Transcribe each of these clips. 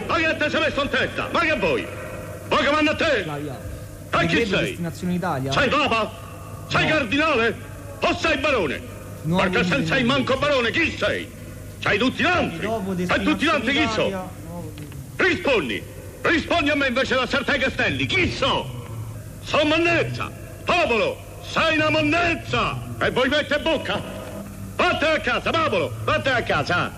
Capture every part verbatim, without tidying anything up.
Ma che te sei messo in testa? Ma che vuoi? Vuoi che manda a te? E chi sei? Destinazione Italia. Sei papa? Sei no. Cardinale? O sei barone? Nuovo Perché se sei manco barone, chi sei? Sei tutti l'anti? E tutti l'anti chi so? Rispondi! Rispondi a me invece da Sartei Castelli, chi so? Sono monnezza! Popolo! Sei una monnezza! E voi mette bocca? Vattene a casa, popolo! Vattene a casa!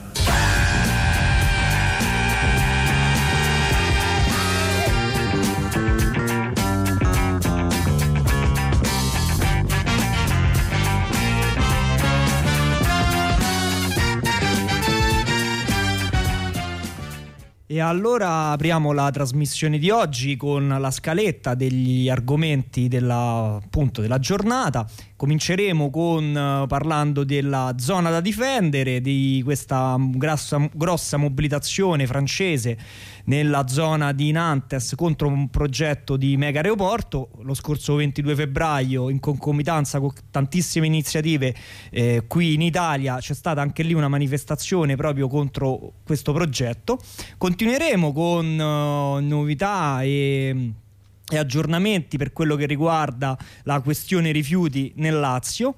E allora apriamo la trasmissione di oggi con la scaletta degli argomenti della, appunto, della giornata. Cominceremo con uh, parlando della zona da difendere, di questa grossa, grossa mobilitazione francese nella zona di Nantes contro un progetto di mega aeroporto. Lo scorso ventidue febbraio, in concomitanza con tantissime iniziative eh, qui in Italia, c'è stata anche lì una manifestazione proprio contro questo progetto. Continueremo con uh, novità e e aggiornamenti per quello che riguarda la questione rifiuti nel Lazio.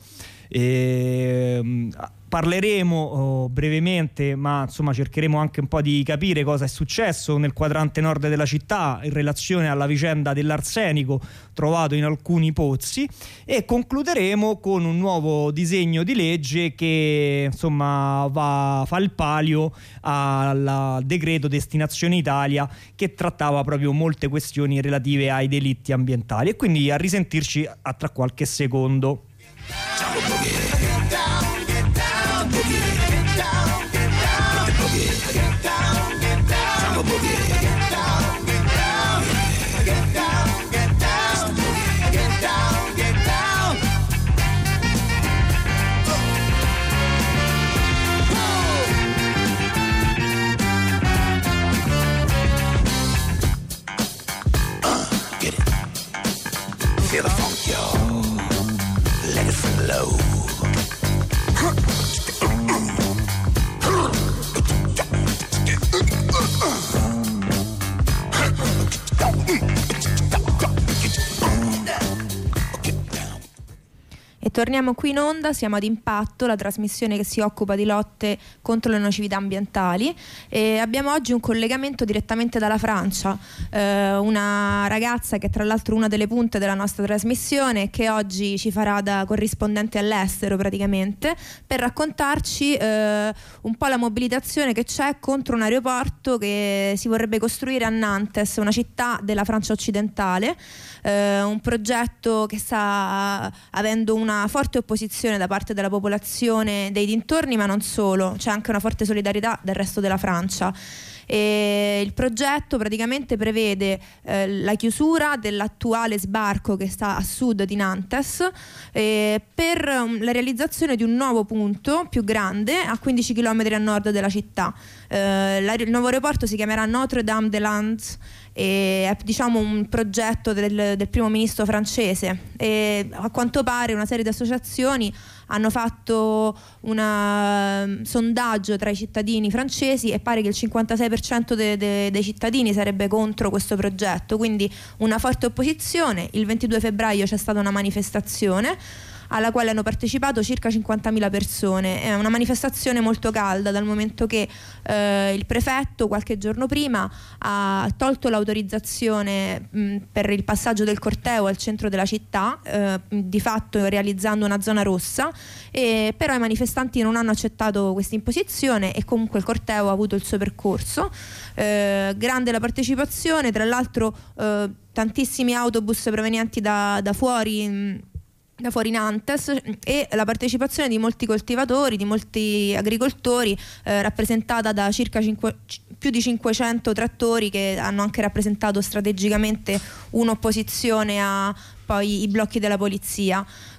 E, parleremo oh, brevemente, ma insomma cercheremo anche un po' di capire cosa è successo nel quadrante nord della città in relazione alla vicenda dell'arsenico trovato in alcuni pozzi, e concluderemo con un nuovo disegno di legge che insomma va, fa il palio al decreto Destinazione Italia, che trattava proprio molte questioni relative ai delitti ambientali. E quindi a risentirci a tra qualche secondo. Feel the funk, y'all. Let it flow. E torniamo qui in onda, siamo ad Impatto, la trasmissione che si occupa di lotte contro le nocività ambientali, e abbiamo oggi un collegamento direttamente dalla Francia, eh, una ragazza che è tra l'altro una delle punte della nostra trasmissione, che oggi ci farà da corrispondente all'estero praticamente, per raccontarci eh, un po' la mobilitazione che c'è contro un aeroporto che si vorrebbe costruire a Nantes, una città della Francia occidentale, eh, un progetto che sta avendo una forte opposizione da parte della popolazione dei dintorni, ma non solo, c'è anche una forte solidarietà del resto della Francia. E il progetto praticamente prevede eh, la chiusura dell'attuale sbarco che sta a sud di Nantes eh, per um, la realizzazione di un nuovo punto più grande a quindici chilometri a nord della città. Eh, la, il nuovo aeroporto si chiamerà Notre-Dame-des-Landes e è diciamo un progetto del, del primo ministro francese, e a quanto pare una serie di associazioni hanno fatto un uh, sondaggio tra i cittadini francesi e pare che il cinquantasei per cento de- de- dei cittadini sarebbe contro questo progetto, quindi una forte opposizione. Il ventidue febbraio c'è stata una manifestazione alla quale hanno partecipato circa cinquantamila persone. È una manifestazione molto calda, dal momento che eh, il prefetto qualche giorno prima ha tolto l'autorizzazione mh, per il passaggio del corteo al centro della città, eh, di fatto realizzando una zona rossa, e però i manifestanti non hanno accettato questa imposizione e comunque il corteo ha avuto il suo percorso. Eh, grande la partecipazione, tra l'altro eh, tantissimi autobus provenienti da, da fuori mh, da fuori Nantes, e la partecipazione di molti coltivatori, di molti agricoltori, eh, rappresentata da circa cinque, più di cinquecento trattori, che hanno anche rappresentato strategicamente un'opposizione a poi i blocchi della polizia.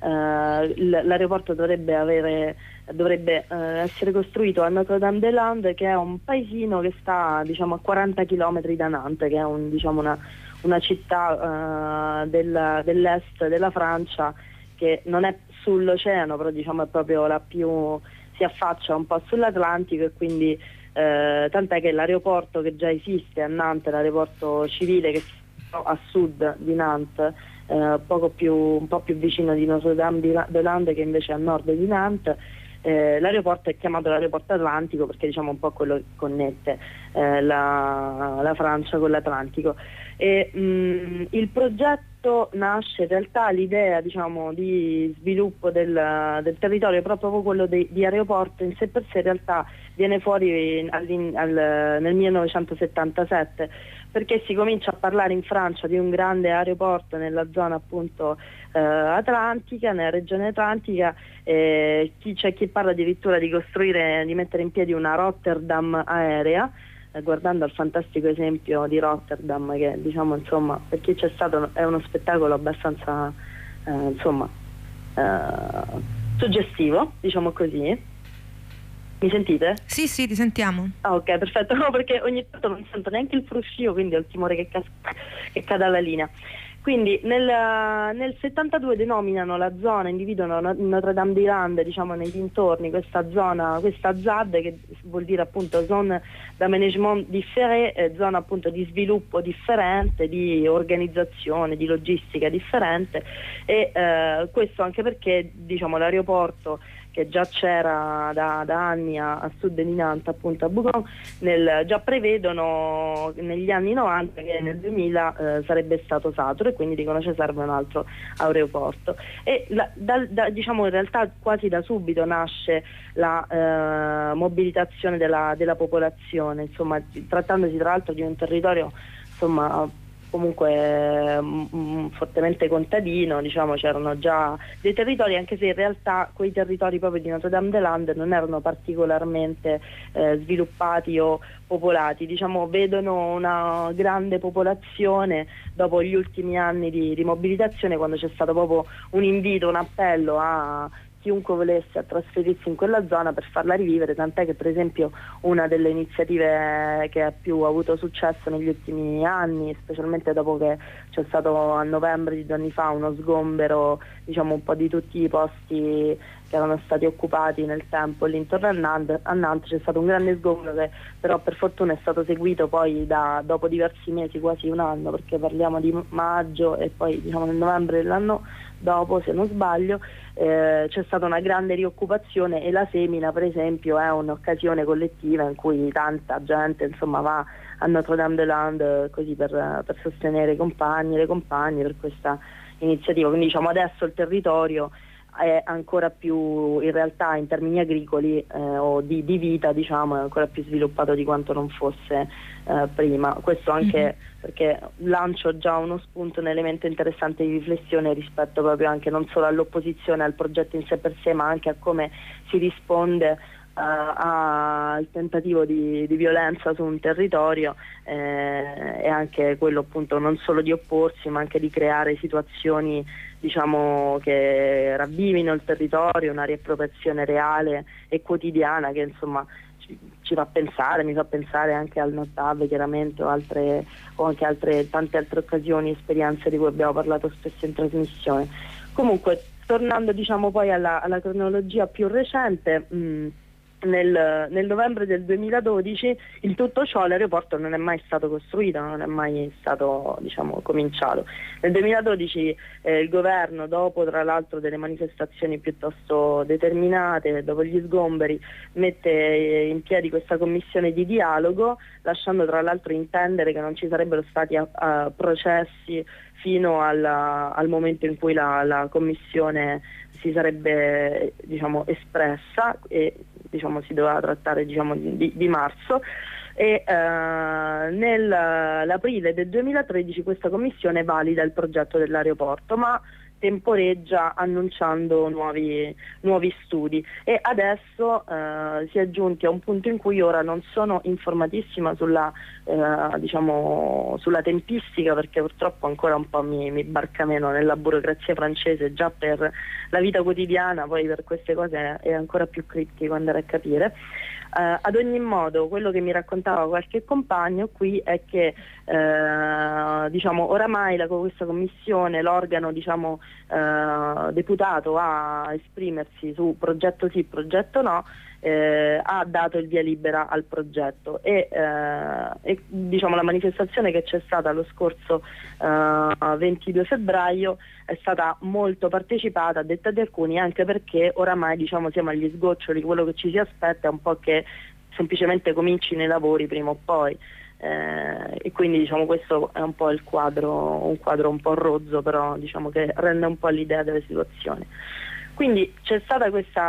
eh, l'aeroporto dovrebbe avere dovrebbe eh, essere costruito a Notre-Dame-des-Landes, che è un paesino che sta, diciamo, a quaranta chilometri da Nantes, che è un, diciamo, una, una città eh, del, dell'est della Francia, che non è sull'oceano, però diciamo è proprio la più, si affaccia un po' sull'Atlantico, e quindi eh, tant'è che l'aeroporto che già esiste a Nantes, l'aeroporto civile, che è a sud di Nantes, eh, poco più, un po' più vicino di Notre-Dame-des-Landes, che invece è a nord di Nantes. Eh, l'aeroporto è chiamato l'aeroporto Atlantico perché, diciamo, un po' quello che connette eh, la, la Francia con l'Atlantico. E, mh, il progetto nasce in realtà, l'idea, diciamo, di sviluppo del, del territorio è proprio quello di, di aeroporto in sé per sé. In realtà viene fuori al, al, nel millenovecentosettantasette, perché si comincia a parlare in Francia di un grande aeroporto nella zona, appunto, eh, atlantica, nella regione atlantica. Eh, chi, c'è chi parla addirittura di costruire, di mettere in piedi una Rotterdam aerea, eh, guardando al fantastico esempio di Rotterdam, che, diciamo, insomma, per chi c'è stato è uno spettacolo abbastanza eh, insomma eh, suggestivo, diciamo così. Mi sentite? Sì, sì, ti sentiamo. Ah, ok, perfetto. No, perché ogni tanto non sento neanche il fruscio, quindi ho il timore che, cas- che cada la linea. Quindi nel, nel settantadue denominano la zona, individuano Notre-Dame-des-Landes, diciamo, nei dintorni, questa zona, questa Z A D, che vuol dire appunto zone d'aménagement différé, eh, zona appunto di sviluppo differente, di organizzazione, di logistica differente, e eh, questo anche perché, diciamo, l'aeroporto, che già c'era da, da anni a, a sud di Nantes, appunto a Bougon, nel, già prevedono negli anni novanta che nel duemila eh, sarebbe stato saturo, e quindi dicono ci serve un altro aeroporto. E la, da, da, diciamo, in realtà quasi da subito nasce la eh, mobilitazione della, della popolazione, insomma, trattandosi tra l'altro di un territorio, insomma, comunque mh, fortemente contadino, diciamo, c'erano già dei territori, anche se in realtà quei territori proprio di Notre-Dame-des-Landes non erano particolarmente eh, sviluppati o popolati, diciamo, vedono una grande popolazione dopo gli ultimi anni di, di mobilitazione, quando c'è stato proprio un invito, un appello a chiunque volesse a trasferirsi in quella zona per farla rivivere, tant'è che per esempio una delle iniziative che ha più avuto successo negli ultimi anni, specialmente dopo che c'è stato a novembre di due anni fa uno sgombero, diciamo, un po' di tutti i posti che erano stati occupati nel tempo lì intorno a Nantes, a Nantes c'è stato un grande sgombero che però per fortuna è stato seguito poi da, dopo diversi mesi, quasi un anno, perché parliamo di maggio e poi, diciamo, nel novembre dell'anno dopo, se non sbaglio, eh, c'è stata una grande rioccupazione, e la Semina per esempio è un'occasione collettiva in cui tanta gente, insomma, va a Notre-Dame-des-Landes così per, per sostenere i compagni e le compagne per questa iniziativa. Quindi, diciamo, adesso il territorio è ancora più, in realtà, in termini agricoli eh, o di, di vita, diciamo, è ancora più sviluppato di quanto non fosse eh, prima. Questo anche mm-hmm. perché lancio già uno spunto, un elemento interessante di riflessione rispetto proprio anche non solo all'opposizione al progetto in sé per sé, ma anche a come si risponde Uh, al tentativo di, di violenza su un territorio, eh, e anche quello, appunto, non solo di opporsi, ma anche di creare situazioni, diciamo, che ravvivino il territorio, una riappropriazione reale e quotidiana che, insomma, ci, ci fa pensare, mi fa pensare anche al Notab, chiaramente, o altre, o anche altre, tante altre occasioni, esperienze di cui abbiamo parlato spesso in trasmissione. Comunque, tornando, diciamo, poi alla, alla cronologia più recente, mh, Nel, nel novembre del duemiladodici, in tutto ciò l'aeroporto non è mai stato costruito, non è mai stato, diciamo, cominciato. Nel duemiladodici eh, il governo, dopo tra l'altro delle manifestazioni piuttosto determinate, dopo gli sgomberi, mette in piedi questa commissione di dialogo, lasciando tra l'altro intendere che non ci sarebbero stati a, a processi fino alla, al momento in cui la, la commissione si sarebbe, diciamo, espressa, e, diciamo, si doveva trattare, diciamo, di, di marzo, e eh, nell'aprile del duemilatredici questa commissione valida il progetto dell'aeroporto, ma temporeggia annunciando nuovi, nuovi studi, e adesso eh, si è giunti a un punto in cui ora non sono informatissima sulla, eh, diciamo, sulla tempistica, perché purtroppo ancora un po' mi, mi barcameno nella burocrazia francese già per la vita quotidiana, poi per queste cose è ancora più critico andare a capire. Uh, ad ogni modo, quello che mi raccontava qualche compagno qui è che uh, diciamo, oramai la, questa commissione, l'organo diciamo, uh, deputato a esprimersi su progetto sì, progetto no, eh, ha dato il via libera al progetto, e, eh, e diciamo, la manifestazione che c'è stata lo scorso eh, ventidue febbraio è stata molto partecipata, a detta di alcuni, anche perché oramai diciamo, siamo agli sgoccioli, quello che ci si aspetta è un po' che semplicemente comincino i lavori prima o poi. Eh, e quindi diciamo, questo è un po' il quadro, un quadro un po' rozzo, però diciamo che rende un po' l'idea della situazione. Quindi c'è stata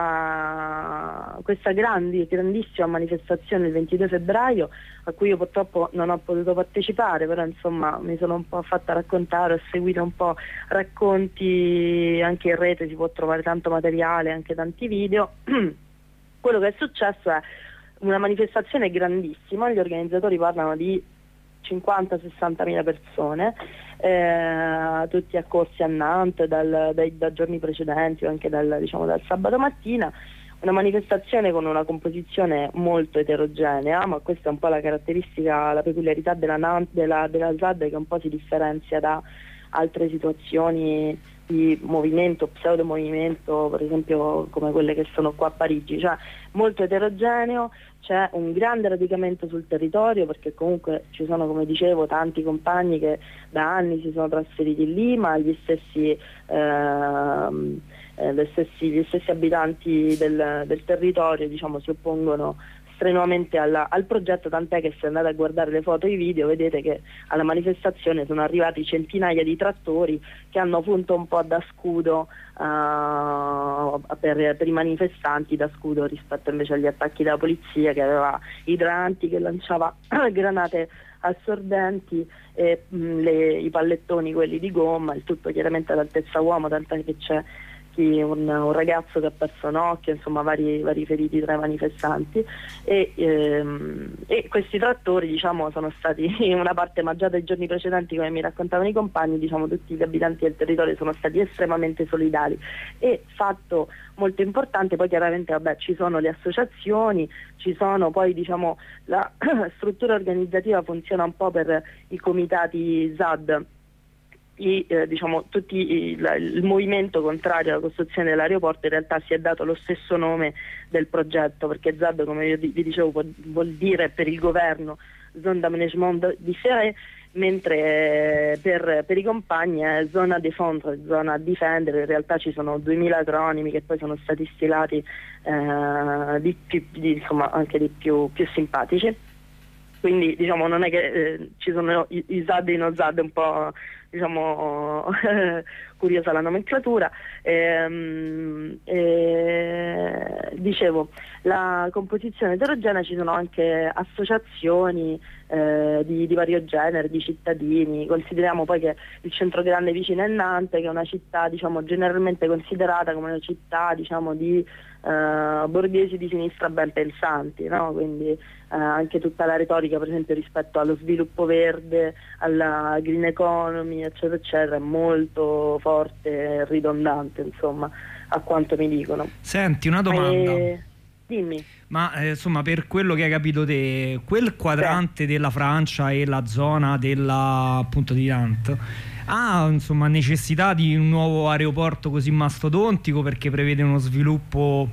questa, questa grandi, grandissima manifestazione il ventidue febbraio, a cui io purtroppo non ho potuto partecipare, però insomma mi sono un po' fatta raccontare, ho seguito un po' racconti, anche in rete si può trovare tanto materiale, anche tanti video. Quello che è successo è una manifestazione grandissima, gli organizzatori parlano di cinquanta sessanta mila persone, eh, tutti accorsi a Nantes dal, dai, da giorni precedenti o anche dal, diciamo, dal sabato mattina. Una manifestazione con una composizione molto eterogenea, ma questa è un po' la caratteristica, la peculiarità della, Nantes, della, della Z A D, che un po' si differenzia da altre situazioni di movimento, pseudo movimento, per esempio come quelle che sono qua a Parigi, cioè molto eterogeneo. C'è un grande radicamento sul territorio, perché comunque ci sono, come dicevo, tanti compagni che da anni si sono trasferiti lì, ma gli stessi, ehm, eh, gli stessi, gli stessi abitanti del, del territorio diciamo, si oppongono strenuamente alla, al progetto, tant'è che se andate a guardare le foto e i video vedete che alla manifestazione sono arrivati centinaia di trattori che hanno funto un po' da scudo uh, per, per i manifestanti, da scudo rispetto invece agli attacchi della polizia, che aveva idranti, che lanciava granate assordenti e mh, le, i pallettoni quelli di gomma, il tutto chiaramente ad altezza uomo, tant'è che c'è chi, un, un ragazzo che ha perso un occhio, insomma vari, vari feriti tra i manifestanti, e, ehm, e questi trattori diciamo sono stati una parte mangiata i giorni precedenti, come mi raccontavano i compagni, diciamo tutti gli abitanti del territorio sono stati estremamente solidali. E fatto molto importante, poi chiaramente vabbè, ci sono le associazioni, ci sono poi diciamo la struttura organizzativa funziona un po' per i comitati Z A D. I, eh, diciamo, tutti i, la, il movimento contrario alla costruzione dell'aeroporto in realtà si è dato lo stesso nome del progetto, perché Z A D, come io vi dicevo, vuol, vuol dire per il governo Zone d'Aménagement Différé, mentre eh, per, per i compagni è zona défendre, zona a difendere. In realtà ci sono duemila acronimi che poi sono stati stilati eh, di più, di, insomma, anche di più, più simpatici. Quindi diciamo non è che eh, ci sono i, i Z A D e i no Z A D, un po' diciamo curiosa la nomenclatura. Ehm, e, dicevo, la composizione eterogenea, ci sono anche associazioni eh, di, di vario genere, di cittadini. Consideriamo poi che il centro grande vicino è Nantes, che è una città diciamo generalmente considerata come una città diciamo di Uh, borghesi di sinistra ben pensanti, no? Quindi uh, anche tutta la retorica per esempio rispetto allo sviluppo verde, alla green economy eccetera eccetera è molto forte e ridondante, insomma, a quanto mi dicono. Senti, una domanda. E... dimmi. Ma eh, insomma, per quello che hai capito te, quel quadrante Beh. della Francia e la zona della, appunto, di Nantes ha insomma necessità di un nuovo aeroporto così mastodontico, perché prevede uno sviluppo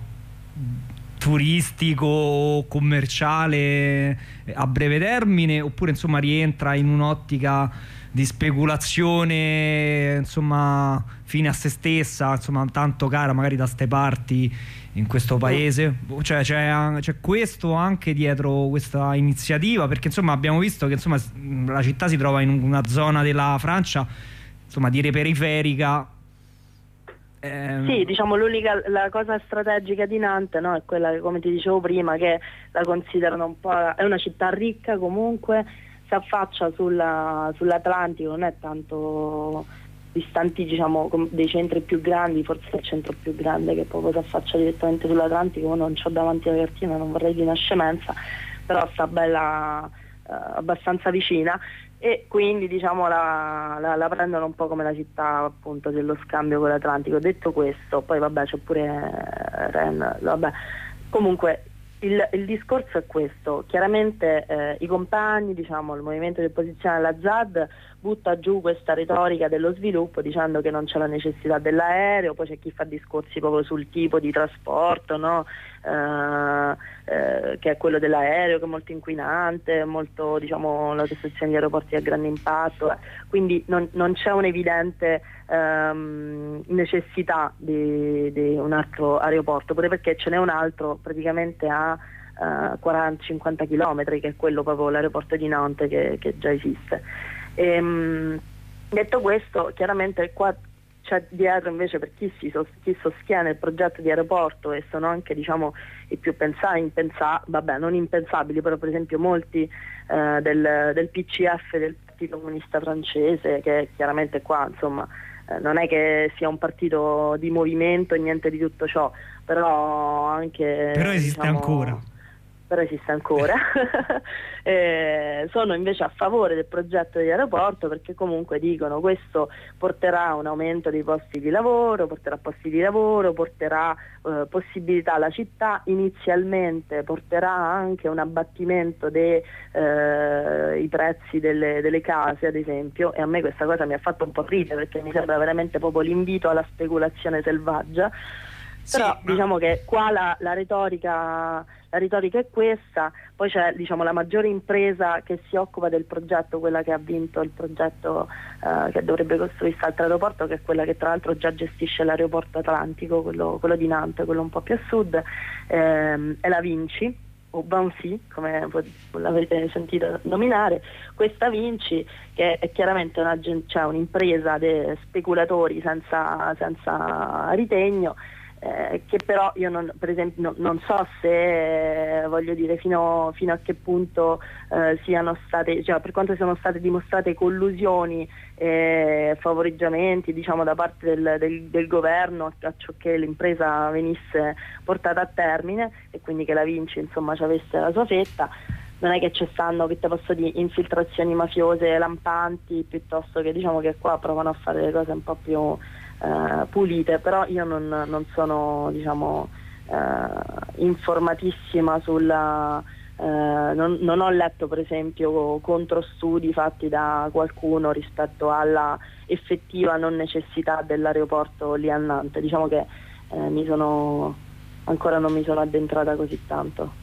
turistico, commerciale a breve termine, oppure insomma rientra in un'ottica di speculazione insomma fine a se stessa, insomma tanto cara magari da ste parti in questo paese? Cioè c'è, c'è questo anche dietro questa iniziativa, perché insomma abbiamo visto che insomma la città si trova in una zona della Francia insomma dire periferica. ehm... Sì, diciamo l'unica la cosa strategica di Nantes, no, è quella che, come ti dicevo prima, che la considerano un po', è una città ricca comunque, si affaccia sulla, sull'Atlantico, non è tanto distanti, diciamo, dei centri più grandi, forse il centro più grande che proprio si affaccia direttamente sull'Atlantico. Non c'ho davanti la cartina, non vorrei di una scemenza, però sta bella eh, abbastanza vicina, e quindi diciamo la, la, la prendono un po' come la città appunto dello scambio con l'Atlantico. Detto questo, poi vabbè c'è pure Ren, vabbè, comunque il, il discorso è questo: chiaramente eh, i compagni, diciamo il movimento di opposizione alla Z A D butta giù questa retorica dello sviluppo dicendo che non c'è la necessità dell'aereo, poi c'è chi fa discorsi proprio sul tipo di trasporto, no? eh, eh, che è quello dell'aereo, che è molto inquinante, molto, diciamo, la costruzione di aeroporti a grande impatto, eh. quindi non, non c'è un'evidente ehm, necessità di, di un altro aeroporto, pure perché ce n'è un altro praticamente a uh, quaranta cinquanta chilometri, che è quello proprio l'aeroporto di Nantes che, che già esiste. Ehm, detto questo, chiaramente qua c'è dietro invece, per chi, si, chi sostiene il progetto di aeroporto, e sono anche, diciamo, i più pensati, impensa- vabbè non impensabili, però per esempio molti eh, del, del P C F, del Partito Comunista Francese, che chiaramente qua insomma eh, non è che sia un partito di movimento e niente di tutto ciò, però anche però esiste, diciamo, ancora però esiste ancora, eh, sono invece a favore del progetto di aeroporto, perché comunque dicono questo porterà a un aumento dei posti di lavoro, porterà posti di lavoro, porterà eh, possibilità alla città, inizialmente porterà anche un abbattimento dei eh, prezzi delle, delle case, ad esempio, e a me questa cosa mi ha fatto un po' ridere, perché mi sembra veramente proprio l'invito alla speculazione selvaggia. Però sì, diciamo ma... che qua la, la retorica la retorica è questa, poi c'è, diciamo, la maggiore impresa che si occupa del progetto, quella che ha vinto il progetto eh, che dovrebbe costruirsi altro aeroporto, che è quella che tra l'altro già gestisce l'aeroporto Atlantico, quello, quello di Nantes, quello un po' più a sud, ehm, è la Vinci, o Vinci, come l'avete sentito nominare. Questa Vinci, che è chiaramente una, cioè un'impresa di speculatori senza, senza ritegno, Eh, che però io non, per esempio no, non so se eh, voglio dire fino, fino a che punto eh, siano state, cioè per quanto siano state dimostrate collusioni e favoreggiamenti, diciamo, da parte del, del, del governo a ciò che l'impresa venisse portata a termine, e quindi che la Vinci insomma ci avesse la sua fetta. Non è che ci stanno, che te posso dire, infiltrazioni mafiose lampanti, piuttosto che, diciamo, che qua provano a fare le cose un po' più Uh, pulite, però io non, non sono, diciamo, uh, informatissima sulla uh, non, non ho letto per esempio controstudi fatti da qualcuno rispetto alla effettiva non necessità dell'aeroporto lì a Nantes. Diciamo che uh, mi sono ancora non mi sono addentrata così tanto.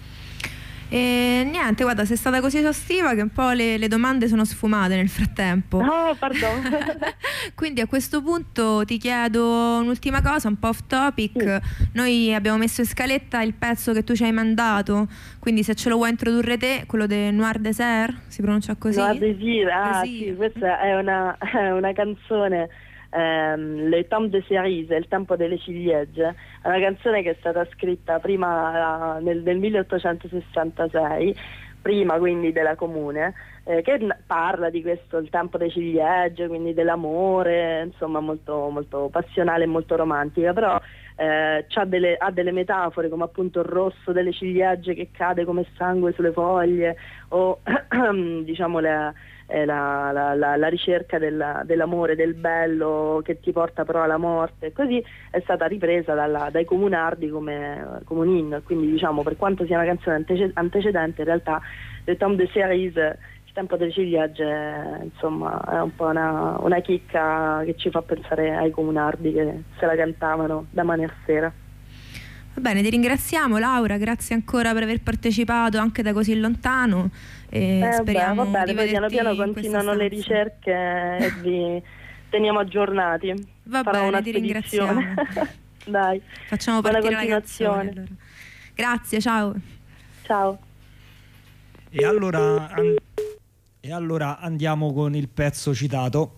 E niente, guarda, sei stata così esaustiva che un po' le, le domande sono sfumate nel frattempo. No, pardon. Quindi a questo punto ti chiedo un'ultima cosa, un po' off topic. Sì. Noi abbiamo messo in scaletta il pezzo che tu ci hai mandato, quindi se ce lo vuoi introdurre te, quello del Noir Désir, si pronuncia così? Noir Désir, ah sì, questa è una, è una canzone, Um, Le Temps de Cerise, il tempo delle ciliegie, è una canzone che è stata scritta prima uh, nel, nel milleottocentosessantasei, prima quindi della Comune, eh, che parla di questo, il tempo delle ciliegie, quindi dell'amore, insomma molto, molto passionale e molto romantica, però eh, c'ha delle, ha delle metafore come appunto il rosso delle ciliegie che cade come sangue sulle foglie, o diciamo le La, la, la, la ricerca della, dell'amore, del bello che ti porta però alla morte. Così è stata ripresa dalla, dai comunardi come, come un inno, quindi diciamo, per quanto sia una canzone antece- antecedente, in realtà Le Temps de Cerise, il tempo delle ciliegie, insomma è un po' una, una chicca che ci fa pensare ai comunardi che se la cantavano da mane a sera. Va bene, ti ringraziamo Laura, grazie ancora per aver partecipato anche da così lontano. E eh, speriamo beh, va bene, di piano piano continuano le ricerche e vi teniamo aggiornati. Va Farò bene, una ti ringraziamo. Dai, facciamo buona partire continuazione. La canzone, allora. Grazie, ciao. Ciao. E allora, an- e allora andiamo con il pezzo citato.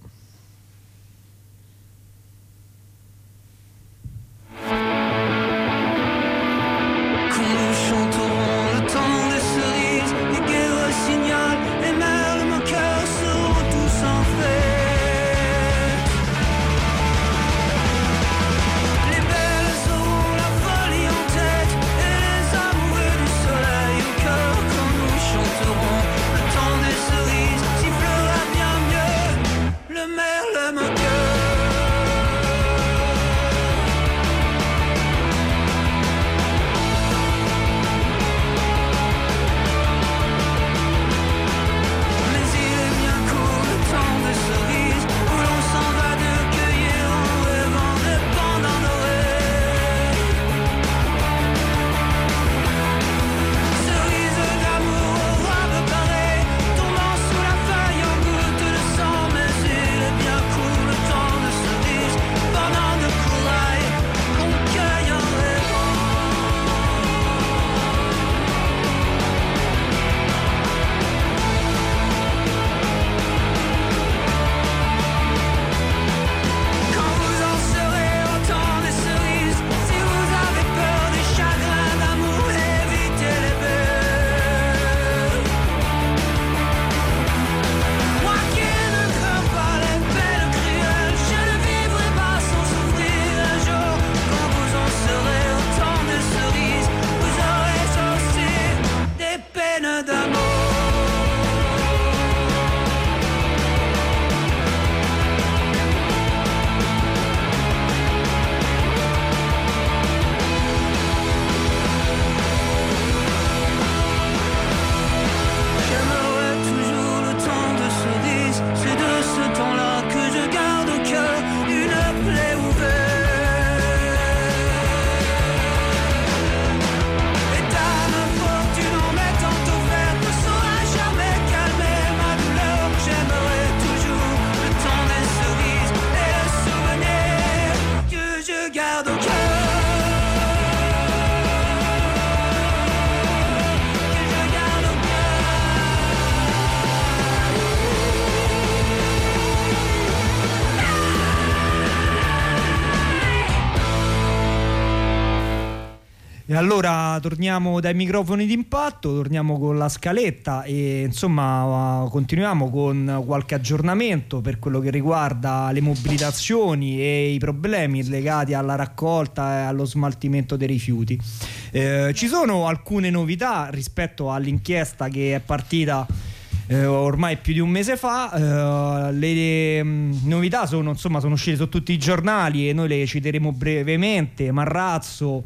E allora torniamo dai microfoni d'impatto, torniamo con la scaletta e insomma continuiamo con qualche aggiornamento per quello che riguarda le mobilitazioni e i problemi legati alla raccolta e allo smaltimento dei rifiuti. Eh, ci sono alcune novità rispetto all'inchiesta che è partita Eh, ormai più di un mese fa. Eh, le mh, novità sono, insomma, sono uscite su tutti i giornali e noi le citeremo brevemente. Marrazzo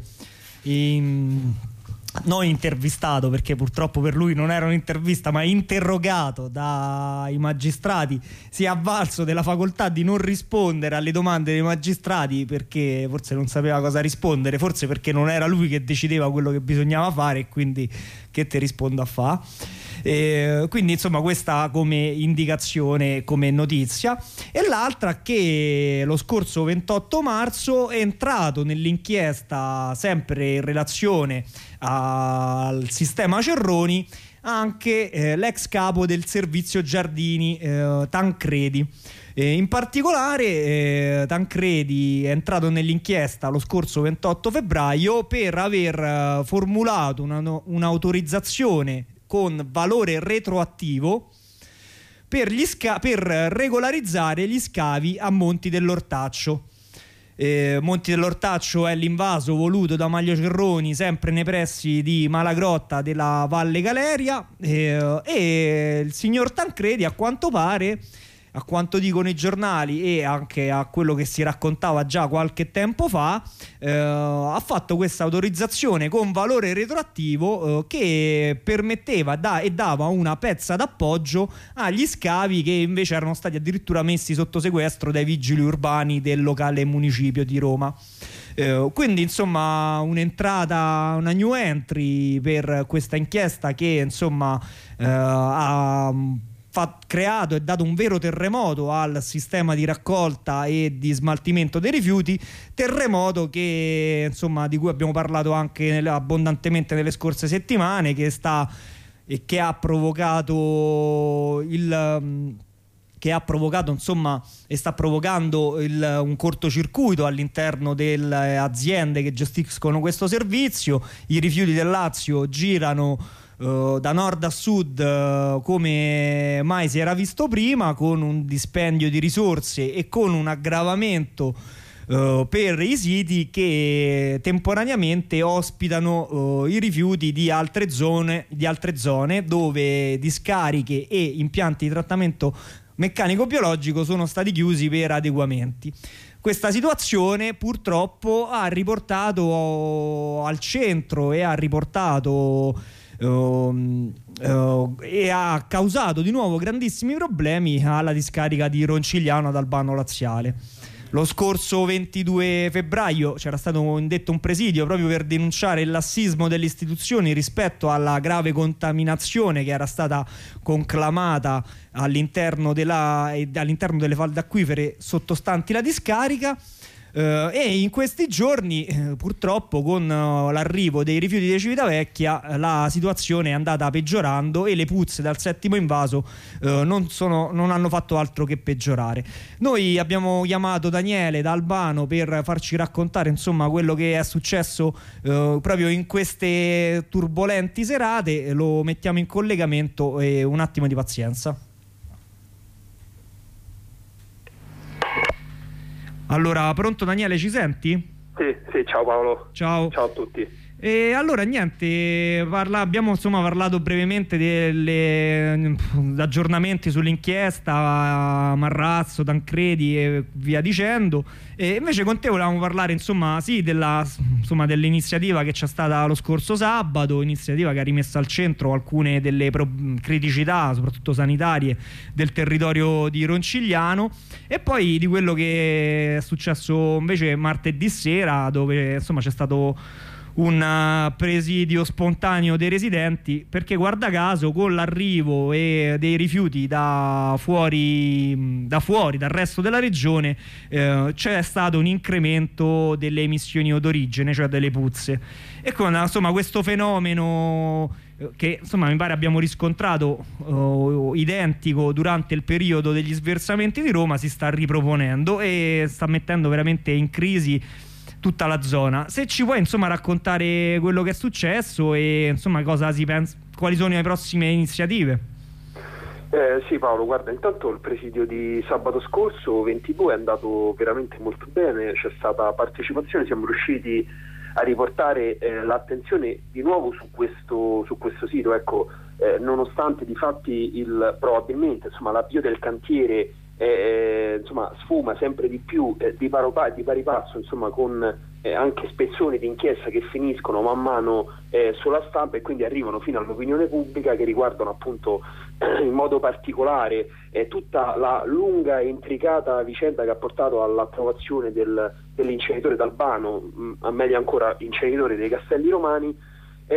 in, non intervistato, perché purtroppo per lui non era un'intervista ma interrogato dai magistrati, si è avvalso della facoltà di non rispondere alle domande dei magistrati perché forse non sapeva cosa rispondere, forse perché non era lui che decideva quello che bisognava fare e quindi che te rispondo a fa. Eh, quindi insomma questa come indicazione, come notizia. E l'altra che lo scorso ventotto marzo è entrato nell'inchiesta, sempre in relazione al sistema Cerroni, anche eh, l'ex capo del servizio giardini eh, Tancredi. Eh, in particolare eh, Tancredi è entrato nell'inchiesta lo scorso ventotto febbraio per aver eh, formulato una, un'autorizzazione con valore retroattivo per, gli sca- per regolarizzare gli scavi a Monti dell'Ortaccio. Eh, Monti dell'Ortaccio è l'invaso voluto da Maglio Cerroni, sempre nei pressi di Malagrotta della Valle Galeria, eh, e il signor Tancredi, a quanto pare, a quanto dicono i giornali e anche a quello che si raccontava già qualche tempo fa, eh, ha fatto questa autorizzazione con valore retroattivo eh, che permetteva da, e dava una pezza d'appoggio agli scavi che invece erano stati addirittura messi sotto sequestro dai vigili urbani del locale municipio di Roma. Eh, quindi insomma un'entrata, una new entry per questa inchiesta che insomma eh, ha Fa, creato e dato un vero terremoto al sistema di raccolta e di smaltimento dei rifiuti, terremoto che insomma di cui abbiamo parlato anche nel, abbondantemente nelle scorse settimane, che sta e che ha provocato il che ha provocato insomma e sta provocando il, un cortocircuito all'interno delle aziende che gestiscono questo servizio. I rifiuti del Lazio girano Uh, da nord a sud uh, come mai si era visto prima, con un dispendio di risorse e con un aggravamento uh, per i siti che temporaneamente ospitano uh, i rifiuti di altre zone, di altre zone dove discariche e impianti di trattamento meccanico biologico sono stati chiusi per adeguamenti. Questa situazione purtroppo ha riportato al centro e ha riportato Uh, uh, e ha causato di nuovo grandissimi problemi alla discarica di Roncigliano ad Albano Laziale. Lo scorso ventidue febbraio c'era stato indetto un presidio proprio per denunciare il lassismo delle istituzioni rispetto alla grave contaminazione che era stata conclamata all'interno, della, all'interno delle falde acquifere sottostanti la discarica. Uh, e in questi giorni uh, purtroppo con uh, l'arrivo dei rifiuti di Civitavecchia uh, la situazione è andata peggiorando e le puzze dal settimo invaso uh, non, sono, non hanno fatto altro che peggiorare. Noi abbiamo chiamato Daniele da Albano per farci raccontare insomma quello che è successo uh, proprio in queste turbolenti serate. Lo mettiamo in collegamento e un attimo di pazienza. Allora, pronto Daniele, ci senti? Sì, sì, ciao Paolo. Ciao. Ciao a tutti. E allora niente, parla, abbiamo insomma parlato brevemente degli aggiornamenti sull'inchiesta Marrazzo, Tancredi e via dicendo, e invece con te volevamo parlare insomma sì della, insomma, dell'iniziativa che c'è stata lo scorso sabato, iniziativa che ha rimesso al centro alcune delle pro- criticità soprattutto sanitarie del territorio di Roncigliano, e poi di quello che è successo invece martedì sera, dove insomma c'è stato un presidio spontaneo dei residenti, perché guarda caso con l'arrivo e dei rifiuti da fuori, da fuori dal resto della regione eh, c'è stato un incremento delle emissioni odorigene, cioè delle puzze, e con insomma questo fenomeno che insomma mi pare abbiamo riscontrato uh, identico durante il periodo degli sversamenti di Roma si sta riproponendo e sta mettendo veramente in crisi tutta la zona. Se ci puoi insomma raccontare quello che è successo e insomma cosa si pensa, quali sono le prossime iniziative? Eh, sì Paolo, guarda, intanto il presidio di sabato scorso ventidue è andato veramente molto bene, c'è stata partecipazione, siamo riusciti a riportare eh, l'attenzione di nuovo su questo, su questo sito, ecco, eh, nonostante di fatti il, probabilmente insomma, l'avvio del cantiere eh, insomma, sfuma sempre di più eh, di, paro, di pari passo insomma, con eh, anche spezzoni di inchiesta che finiscono man mano eh, sulla stampa e quindi arrivano fino all'opinione pubblica, che riguardano appunto in modo particolare eh, tutta la lunga e intricata vicenda che ha portato all'approvazione del, dell'inceneritore d'Albano, mh, meglio ancora inceneritore dei Castelli Romani.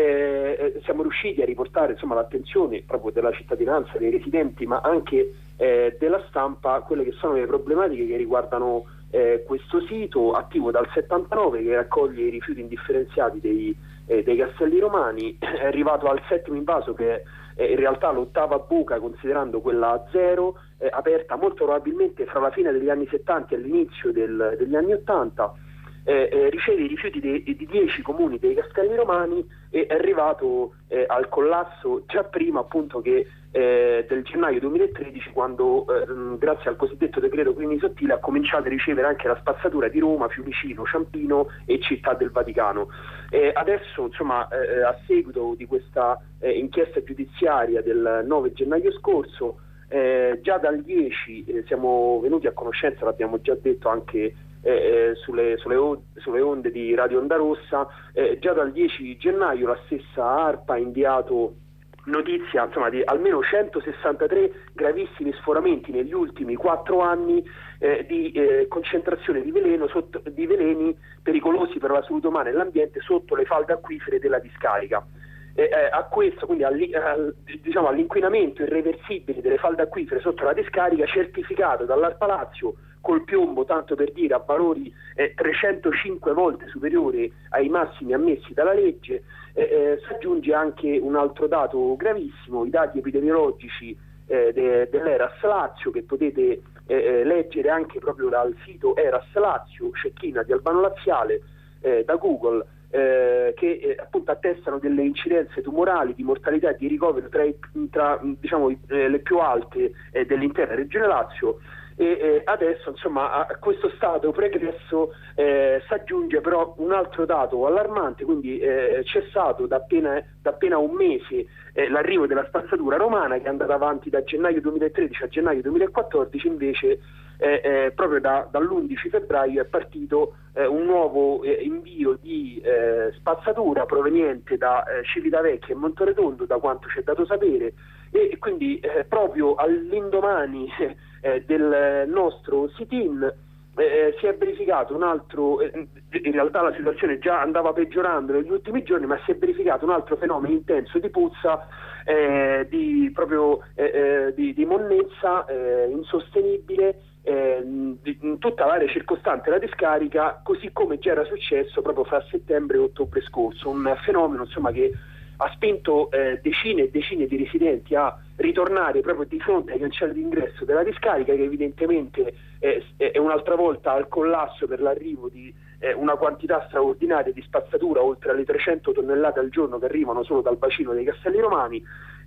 Eh, siamo riusciti a riportare insomma, l'attenzione proprio della cittadinanza, dei residenti, ma anche eh, della stampa, quelle che sono le problematiche che riguardano eh, questo sito attivo dal settantanove, che raccoglie i rifiuti indifferenziati dei, eh, dei Castelli Romani, è arrivato al settimo invaso, che è eh, in realtà l'ottava buca considerando quella a zero, eh, aperta molto probabilmente fra la fine degli anni settanta e l'inizio del, degli anni ottanta. Eh, eh, riceve i rifiuti di, di dieci comuni dei Castelli Romani e è arrivato eh, al collasso già prima appunto che eh, del gennaio duemilatredici, quando eh, grazie al cosiddetto decreto Clini Sottile ha cominciato a ricevere anche la spazzatura di Roma, Fiumicino, Ciampino e Città del Vaticano. Eh, adesso insomma eh, a seguito di questa eh, inchiesta giudiziaria del nove gennaio scorso, eh, già dal dieci eh, siamo venuti a conoscenza, l'abbiamo già detto anche Eh, sulle, sulle, sulle onde di Radio Onda Rossa, eh, già dal dieci gennaio la stessa ARPA ha inviato notizia insomma, di almeno centosessantatré gravissimi sforamenti negli ultimi quattro anni eh, di eh, concentrazione di veleno sotto, di veleni pericolosi per la salute umana e l'ambiente sotto le falde acquifere della discarica. Eh, eh, a questo, quindi all, all, diciamo, all'inquinamento irreversibile delle falde acquifere sotto la discarica, certificato dall'Arpa Lazio col piombo, tanto per dire, a valori eh, trecentocinque volte superiori ai massimi ammessi dalla legge, eh, eh, si aggiunge anche un altro dato gravissimo, i dati epidemiologici eh, de, dell'Eras Lazio, che potete eh, leggere anche proprio dal sito Eras Lazio, cecchina di Albano Laziale, eh, da Google, eh, che eh, appunto attestano delle incidenze tumorali, di mortalità e di ricovero tra, i, tra diciamo, eh, le più alte eh, dell'intera regione Lazio. E eh, adesso insomma a questo stato pregresso eh, si aggiunge però un altro dato allarmante, quindi eh, c'è stato da appena, da appena un mese eh, l'arrivo della spazzatura romana, che è andata avanti da gennaio duemilatredici a gennaio duemilaquattordici, invece eh, eh, proprio da, dall'undici febbraio è partito eh, un nuovo eh, invio di eh, spazzatura proveniente da eh, Civitavecchia e Monteredondo, da quanto ci è dato sapere, e quindi eh, proprio all'indomani eh, del nostro sit-in eh, si è verificato un altro, eh, in realtà la situazione già andava peggiorando negli ultimi giorni, ma si è verificato un altro fenomeno intenso di puzza, eh, di proprio eh, eh, di, di monnezza eh, insostenibile eh, in tutta l'area circostante la discarica, così come già era successo proprio fra settembre e ottobre scorso, un fenomeno insomma che ha spinto eh, decine e decine di residenti a ritornare proprio di fronte ai cancelli d'ingresso della discarica, che evidentemente eh, è un'altra volta al collasso per l'arrivo di eh, una quantità straordinaria di spazzatura, oltre alle trecento tonnellate al giorno che arrivano solo dal bacino dei Castelli Romani.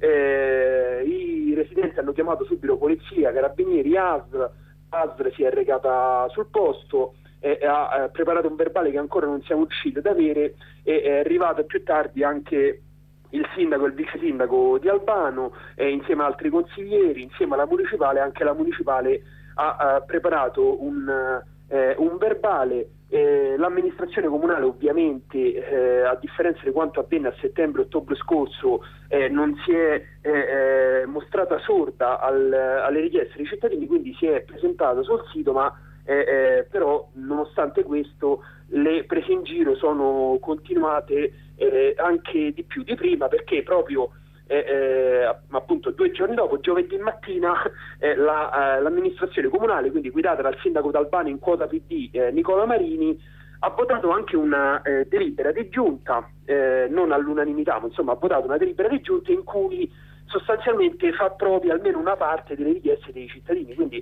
Eh, i residenti hanno chiamato subito polizia, carabinieri, A S L, A S L si è recata sul posto, eh, ha eh, preparato un verbale che ancora non siamo riusciti ad avere, e è arrivato più tardi anche il sindaco e il vice sindaco di Albano, eh, insieme ad altri consiglieri, insieme alla municipale. Anche la municipale ha, ha preparato un, eh, un verbale. Eh, l'amministrazione comunale ovviamente, eh, a differenza di quanto avvenne a settembre-ottobre scorso, eh, non si è eh, eh, mostrata sorda al, alle richieste dei cittadini, quindi si è presentata sul sito, ma eh, eh, però nonostante questo le prese in giro sono continuate eh, anche di più di prima, perché proprio eh, eh, appunto due giorni dopo, giovedì mattina, eh, la, eh, l'amministrazione comunale, quindi guidata dal sindaco d'Albano in quota P D eh, Nicola Marini, ha votato anche una eh, delibera di giunta, eh, non all'unanimità, ma insomma ha votato una delibera di giunta in cui sostanzialmente fa proprio almeno una parte delle richieste dei cittadini, quindi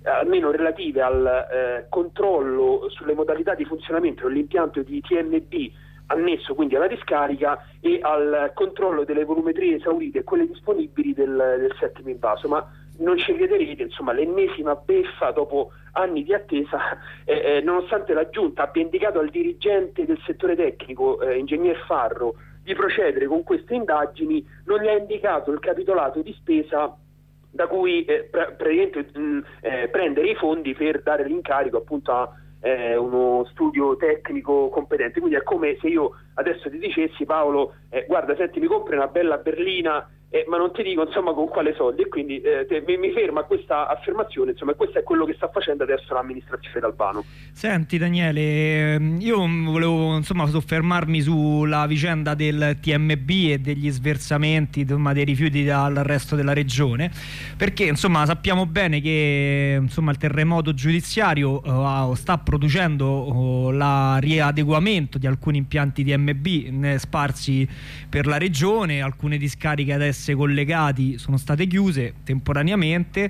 almeno relative al eh, controllo sulle modalità di funzionamento dell'impianto di T M B annesso quindi alla discarica e al controllo delle volumetrie esaurite e quelle disponibili del, del settimo invaso, ma non ci crederete, insomma, l'ennesima beffa dopo anni di attesa, eh, eh, nonostante la Giunta abbia indicato al dirigente del settore tecnico, eh, ingegner Farro, di procedere con queste indagini, non gli ha indicato il capitolato di spesa da cui eh, pra- praticamente mh, eh, prendere i fondi per dare l'incarico appunto a eh, uno studio tecnico competente. Quindi è come se io adesso ti dicessi: Paolo, eh, guarda, senti, mi compri una bella berlina, Eh, ma non ti dico insomma con quale soldi, e quindi eh, te, mi, mi ferma questa affermazione, insomma, questo è quello che sta facendo adesso l'amministrazione d'Albano. Senti Daniele, io volevo insomma soffermarmi sulla vicenda del T M B e degli sversamenti, insomma, dei rifiuti dal resto della regione, perché insomma sappiamo bene che insomma il terremoto giudiziario uh, sta producendo uh, la riadeguamento di alcuni impianti T M B ne sparsi per la regione, alcune discariche adesso collegati sono state chiuse temporaneamente,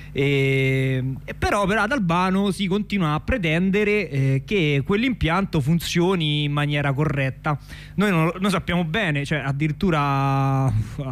e, e però per ad Albano si continua a pretendere eh, che quell'impianto funzioni in maniera corretta. Noi, non, noi sappiamo bene, cioè addirittura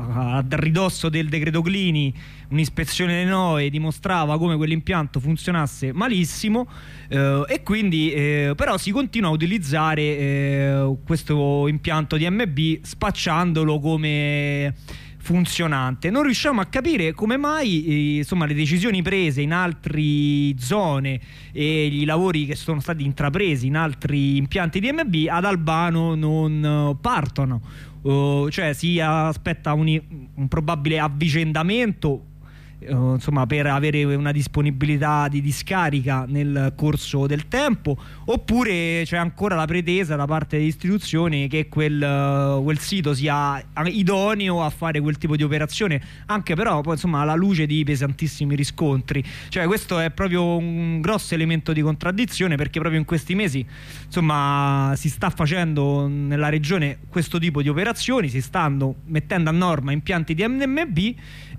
a ridosso del decreto Clini un'ispezione dei N O E dimostrava come quell'impianto funzionasse malissimo, eh, e quindi eh, però si continua a utilizzare eh, questo impianto T M B spacciandolo come funzionante. Non riusciamo a capire come mai eh, insomma le decisioni prese in altre zone e i lavori che sono stati intrapresi in altri impianti T M B ad Albano non uh, partono, uh, cioè si aspetta un, un probabile avvicendamento Uh, insomma, per avere una disponibilità di discarica nel corso del tempo, oppure c'è ancora la pretesa da parte delle istituzioni che quel, uh, quel sito sia idoneo a fare quel tipo di operazione, anche però poi insomma alla luce di pesantissimi riscontri. Cioè questo è proprio un grosso elemento di contraddizione, perché proprio in questi mesi insomma si sta facendo nella regione questo tipo di operazioni, si stanno mettendo a norma impianti di M M B,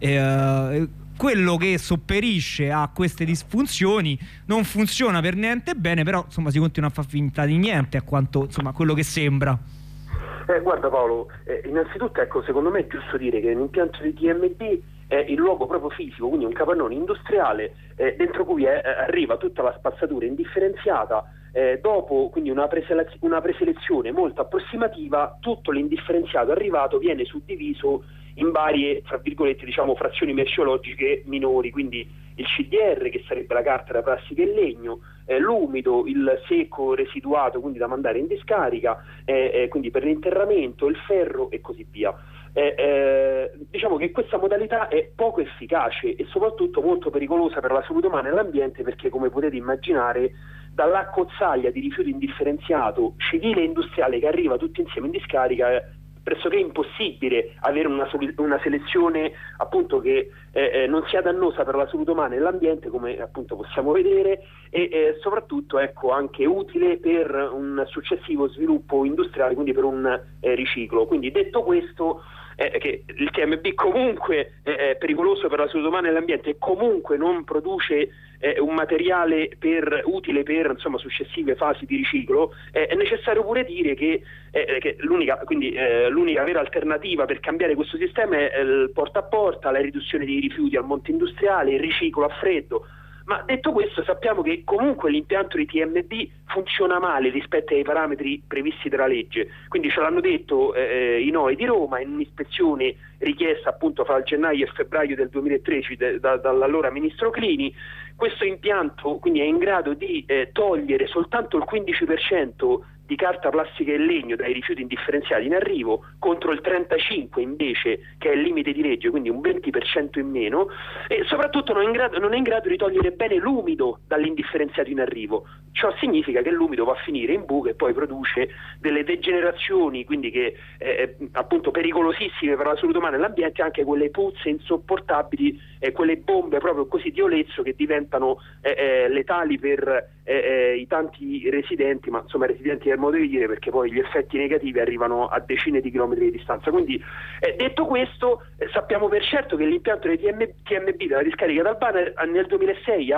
eh, uh, quello che sopperisce a queste disfunzioni non funziona per niente bene, però insomma si continua a far finta di niente, a quanto insomma quello che sembra. Eh, guarda Paolo, eh, innanzitutto ecco, secondo me è giusto dire che l'impianto di T M B è il luogo proprio fisico, quindi un capannone industriale eh, dentro cui è, arriva tutta la spazzatura indifferenziata. Eh, dopo quindi una, preselez- una preselezione molto approssimativa, tutto l'indifferenziato arrivato viene suddiviso in varie, fra virgolette, diciamo, frazioni merceologiche minori, quindi il C D R, che sarebbe la carta da plastica e legno, eh, l'umido, il secco residuato, quindi da mandare in discarica, eh, eh, quindi per l'interramento, il ferro e così via. Eh, eh, diciamo che questa modalità è poco efficace e soprattutto molto pericolosa per la salute umana e l'ambiente, perché come potete immaginare dall'accozzaglia di rifiuto indifferenziato civile e industriale che arriva tutti insieme in discarica è pressoché impossibile avere una, una selezione appunto che eh, eh, non sia dannosa per la salute umana e l'ambiente, come appunto possiamo vedere, e eh, soprattutto ecco anche utile per un successivo sviluppo industriale, quindi per un eh, riciclo. Quindi detto questo, Eh, che il T M B comunque è pericoloso per la salute umana e l'ambiente e comunque non produce eh, un materiale per, utile per insomma successive fasi di riciclo, eh, è necessario pure dire che, eh, che l'unica, quindi, eh, l'unica vera alternativa per cambiare questo sistema è il porta a porta, la riduzione dei rifiuti al monte industriale, il riciclo a freddo. Ma detto questo, sappiamo che comunque l'impianto di T M B funziona male rispetto ai parametri previsti dalla legge, quindi ce l'hanno detto eh, i N O E di Roma in un'ispezione richiesta appunto fra il gennaio e febbraio del duemilatredici de, da, dall'allora ministro Clini. Questo impianto quindi è in grado di eh, togliere soltanto il quindici per cento di carta, plastica e legno dai rifiuti indifferenziati in arrivo, contro il trentacinque invece che è il limite di legge, quindi un venti per cento in meno, e soprattutto non è in grado, non è in grado di togliere bene l'umido dall'indifferenziato in arrivo. Ciò significa che l'umido va a finire in buche e poi produce delle degenerazioni, quindi che eh, appunto pericolosissime per la salute umana e l'ambiente, anche quelle puzze insopportabili, eh, quelle bombe proprio così di olezzo che diventano eh, eh, letali per eh, eh, i tanti residenti, ma insomma residenti del modo di dire, perché poi gli effetti negativi arrivano a decine di chilometri di distanza. Quindi eh, detto questo, eh, sappiamo per certo che l'impianto dei T M B della discarica d'Albano nel duemilasei ha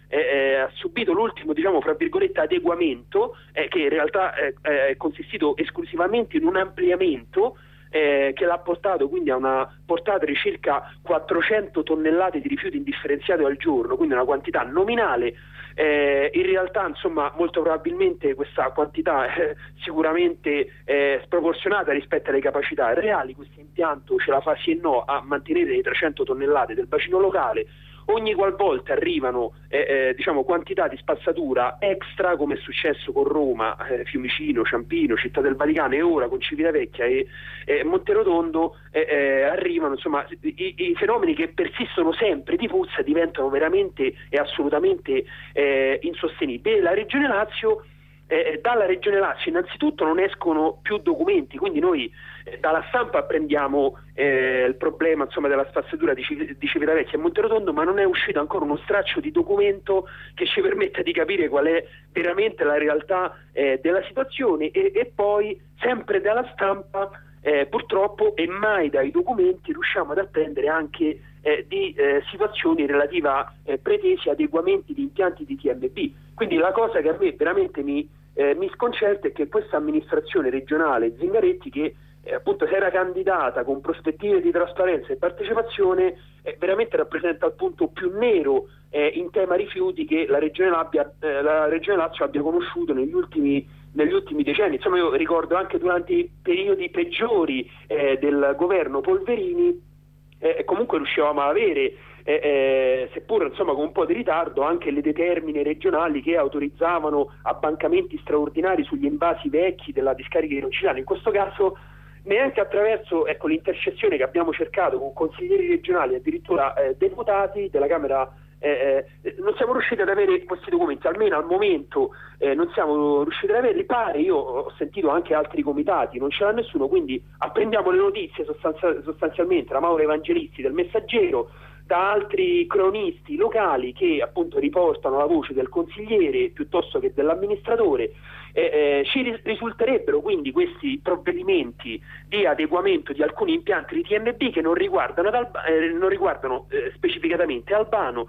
eh, ha subito l'ultimo, diciamo, fra virgolette, adeguamento, eh, che in realtà eh, è consistito esclusivamente in un ampliamento eh, che l'ha portato quindi a una portata di circa quattrocento tonnellate di rifiuti indifferenziati al giorno, quindi una quantità nominale. Eh, in realtà, insomma, molto probabilmente questa quantità è sicuramente eh, sproporzionata rispetto alle capacità reali. Questo impianto ce la fa sì e no a mantenere le trecento tonnellate del bacino locale. Ogni qualvolta arrivano eh, eh, diciamo quantità di spazzatura extra, come è successo con Roma, eh, Fiumicino, Ciampino, Città del Vaticano e ora con Civitavecchia e eh, Monterotondo, eh, eh, arrivano insomma i, i fenomeni che persistono sempre di puzza, diventano veramente e assolutamente eh, insostenibili. La Regione Lazio Eh, dalla Regione Lazio innanzitutto non escono più documenti, quindi noi eh, dalla stampa apprendiamo eh, il problema, insomma, della spazzatura di, Civ- di Civitavecchia e Monterotondo, ma non è uscito ancora uno straccio di documento che ci permetta di capire qual è veramente la realtà eh, della situazione e, e poi sempre dalla stampa eh, purtroppo e mai dai documenti riusciamo ad apprendere anche eh, di eh, situazioni relative a eh, pretesi adeguamenti di impianti di T M B. Quindi la cosa che a me veramente mi Eh, mi sconcerta è che questa amministrazione regionale Zingaretti, che eh, appunto si era candidata con prospettive di trasparenza e partecipazione, eh, veramente rappresenta il punto più nero eh, in tema rifiuti che la regione, Labbia, eh, la regione Lazio abbia conosciuto negli ultimi, negli ultimi decenni. Insomma, io ricordo anche durante i periodi peggiori eh, del governo Polverini, eh, comunque riuscivamo a avere Eh, eh, seppur insomma con un po' di ritardo, anche le determine regionali che autorizzavano abbancamenti straordinari sugli invasi vecchi della discarica di Roncilano. In questo caso neanche attraverso, ecco, l'intercessione che abbiamo cercato con consiglieri regionali, addirittura eh, deputati della Camera, eh, eh, non siamo riusciti ad avere questi documenti, almeno al momento eh, non siamo riusciti ad averli. Pare, io ho sentito anche altri comitati, non ce l'ha nessuno, quindi apprendiamo le notizie sostanzia- sostanzialmente da Mauro Evangelisti del Messaggero, da altri cronisti locali che appunto riportano la voce del consigliere piuttosto che dell'amministratore. Eh, eh, ci risulterebbero quindi questi provvedimenti di adeguamento di alcuni impianti di T M B che non riguardano, ad Alba, eh, non riguardano eh, specificatamente Albano.